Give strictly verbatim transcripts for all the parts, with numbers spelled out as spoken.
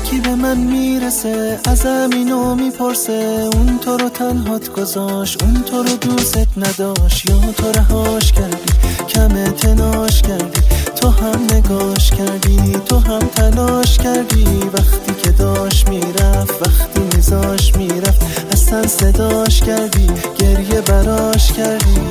یکی به من میرسه ازم اینو میپرسه اون تو رو تنهات گذاشت، اون تو رو دوست نداشت، یا تو رهاش کردی کم اعتناش کردی، تو هم نگاش کردی، تو هم تلاش کردی، وقتی که داشت میرفت، وقتی میذاش میرفت اصلا صداش کردی، گریه براش کردی.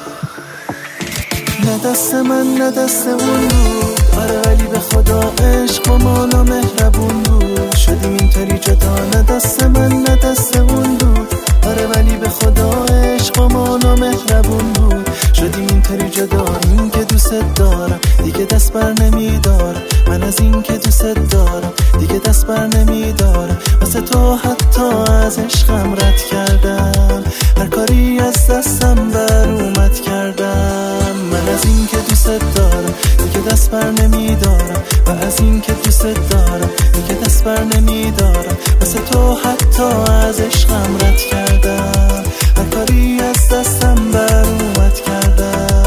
نه دست من نه دست اون بود، آره ولی به خدا عشق و مانا مهربون بود، شدیم اینطوری جدا. نه دست من نه دست اون بود، آره ولی به خدا عشق و مانا مهربون بود، شدیم اینطوری جدا. این که دوست دارم دیگه دست بر نمیدارم، من از این که دوست دارم دیگه دست بر نمیدارم، واسه تو حتی از عشقم رد کردم، هر کاری از دستم بر اومد کردم. من از این که دوست دارم دیگه دست بر نمیدارم، و از این که دوست دارم دیگه دست بر نمیدارم، واسه تو حتی از عشقم رد کردم، هر کاری از دستم بر اومد کردم.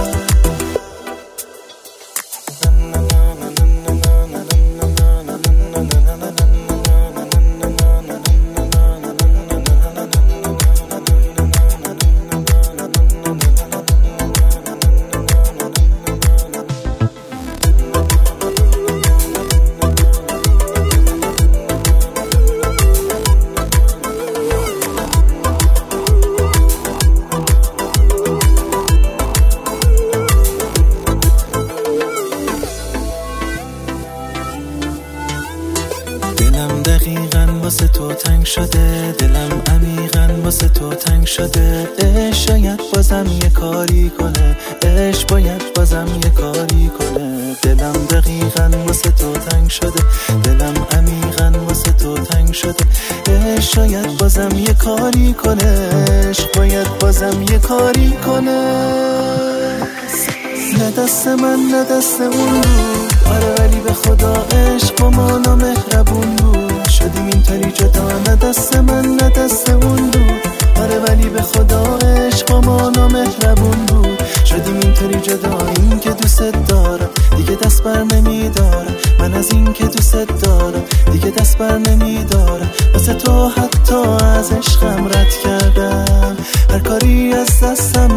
دلم دقیقاً واسه تو تنگ شده، دلم عمیقاً واسه تو تنگ شده، عشق شاید بازم یه کاری کنه، عشق باید بازم یه کاری کنه. دلم دقیقاً واسه تو تنگ شده، دلم عمیقاً واسه تو تنگ شده، عشق شاید بازم یه کاری کنه، عشق باید بازم یه کاری کنه. نه دست من نه دست اون بود، آره ولی به خدا عشق و مانا مهربون بود، شدیم اینطوری جدا. نه دست من نه دست اون بود، آره ولی به خدا عشق و مانا مهربون بود، شدیم اینطوری جدا. این که دوست دارم دیگه دست بر نمیدارم، من از این که دوست دارم دیگه دست بر نمیدارم، واسه تو حتی از عشقم رد کردم، هر کاری از دستم